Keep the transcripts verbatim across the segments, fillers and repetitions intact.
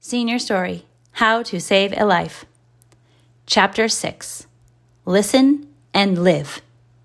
Senior Story, How to Save a Life. Chapter six, Listen and Live.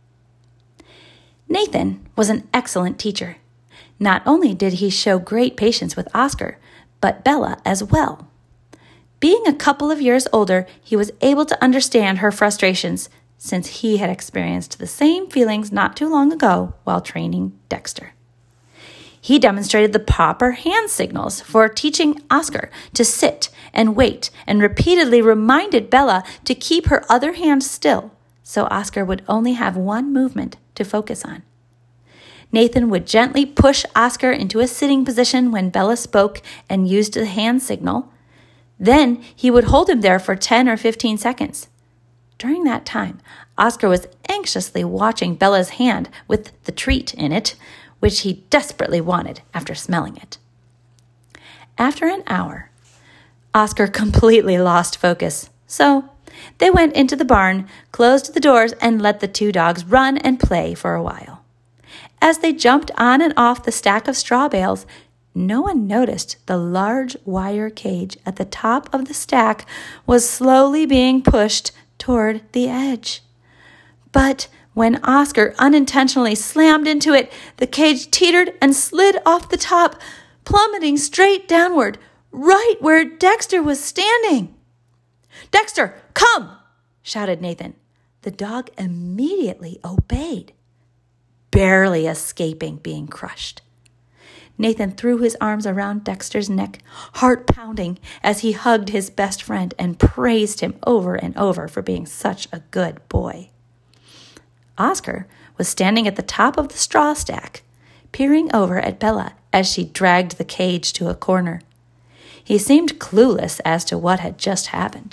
Nathan was an excellent teacher. Not only did he show great patience with Oscar, but Bella as well. Being a couple of years older, he was able to understand her frustrations since he had experienced the same feelings not too long ago while training Dexter. He demonstrated the proper hand signals for teaching Oscar to sit and wait and repeatedly reminded Bella to keep her other hand still so Oscar would only have one movement to focus on. Nathan would gently push Oscar into a sitting position when Bella spoke and used the hand signal. Then he would hold him there for ten or fifteen seconds. During that time, Oscar was anxiously watching Bella's hand with the treat in it, which he desperately wanted after smelling it. After an hour, Oscar completely lost focus, so they went into the barn, closed the doors, and let the two dogs run and play for a while. As they jumped on and off the stack of straw bales, no one noticed the large wire cage at the top of the stack was slowly being pushed toward the edge. But when Oscar unintentionally slammed into it, the cage teetered and slid off the top, plummeting straight downward, right where Dexter was standing. "Dexter, come!" shouted Nathan. The dog immediately obeyed, barely escaping being crushed. Nathan threw his arms around Dexter's neck, heart pounding, as he hugged his best friend and praised him over and over for being such a good boy. Oscar was standing at the top of the straw stack, peering over at Bella as she dragged the cage to a corner. He seemed clueless as to what had just happened.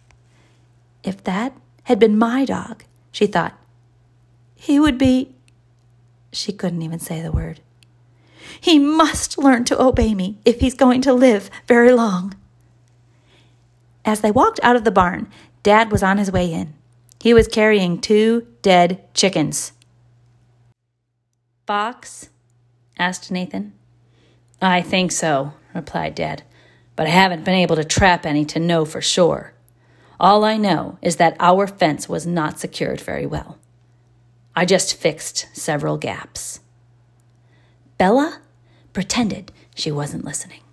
If that had been my dog, she thought, he would be... She couldn't even say the word. He must learn to obey me if he's going to live very long. As they walked out of the barn, Dad was on his way in. He was carrying two dead chickens. "Fox?" asked Nathan. "I think so," replied Dad, "but I haven't been able to trap any to know for sure. All I know is that our fence was not secured very well. I just fixed several gaps." Bella pretended she wasn't listening.